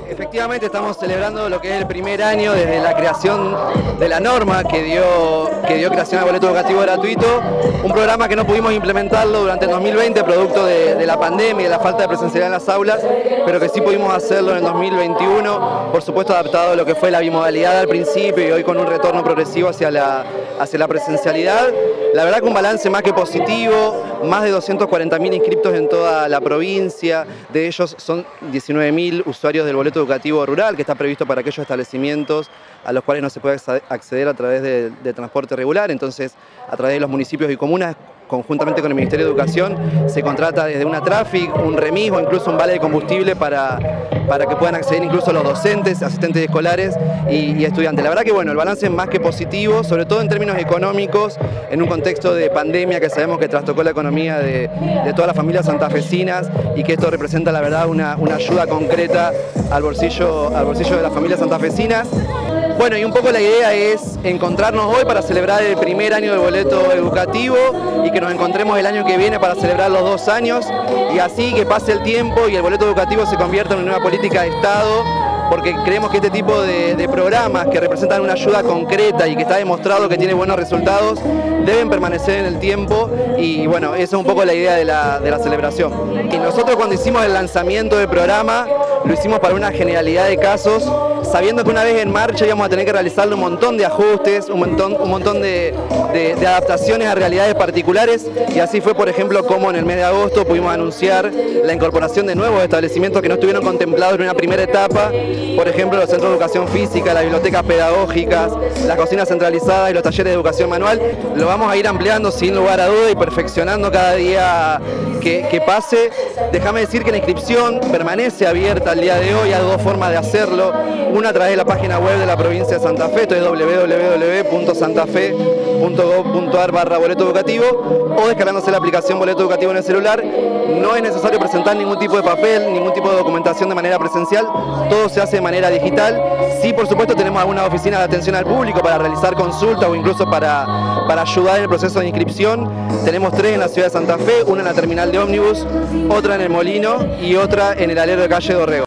Efectivamente estamos celebrando lo que es el primer año desde la creación de la norma que dio creación al boleto educativo gratuito, un programa que no pudimos implementarlo durante el 2020 producto de la pandemia y de la falta de presencialidad en las aulas, pero que sí pudimos hacerlo en el 2021, por supuesto adaptado a lo que fue la bimodalidad al principio y hoy con un retorno progresivo hacia la presencialidad. La verdad que un balance más que positivo, más de 240.000 inscriptos en toda la provincia, de ellos son 19.000 usuarios del boleto educativo rural que está previsto para aquellos establecimientos a los cuales no se puede acceder a través de transporte regular, entonces a través de los municipios y comunas, conjuntamente con el Ministerio de Educación, se contrata desde una Traffic, un remis o incluso un vale de combustible para que puedan acceder incluso los docentes, asistentes escolares y estudiantes. La verdad que bueno, el balance es más que positivo, sobre todo en términos económicos, en un contexto de pandemia que sabemos que trastocó la economía de todas las familias santafesinas y que esto representa la verdad una ayuda concreta al bolsillo de las familias santafesinas. Bueno, y un poco la idea es encontrarnos hoy para celebrar el primer año del boleto educativo y que nos encontremos el año que viene para celebrar los 2 años y así que pase el tiempo y el boleto educativo se convierta en una nueva política de Estado, porque creemos que este tipo de programas que representan una ayuda concreta y que está demostrado que tiene buenos resultados deben permanecer en el tiempo y bueno, esa es un poco la idea de la celebración. Y nosotros cuando hicimos el lanzamiento del programa lo hicimos para una generalidad de casos, sabiendo que una vez en marcha íbamos a tener que realizarle un montón de ajustes, un montón de adaptaciones a realidades particulares y así fue, por ejemplo, como en el mes de agosto pudimos anunciar la incorporación de nuevos establecimientos que no estuvieron contemplados en una primera etapa, por ejemplo los centros de educación física, las bibliotecas pedagógicas, las cocinas centralizadas y los talleres de educación manual. Lo vamos a ir ampliando sin lugar a duda y perfeccionando cada día que pase. Déjame decir que la inscripción permanece abierta al día de hoy, hay 2 formas de hacerlo, una a través de la página web de la provincia de Santa Fe, esto es www.santafe.gov.ar/boleto educativo o descargándose la aplicación boleto educativo en el celular. No es necesario presentar ningún tipo de papel, ningún tipo de documentación de manera presencial, todo se hace de manera digital. Sí, por supuesto, tenemos algunas oficinas de atención al público para realizar consultas o incluso para ayudar en el proceso de inscripción. Tenemos 3 en la ciudad de Santa Fe, una en la terminal de ómnibus, otra en el Molino y otra en el alero de calle Dorrego.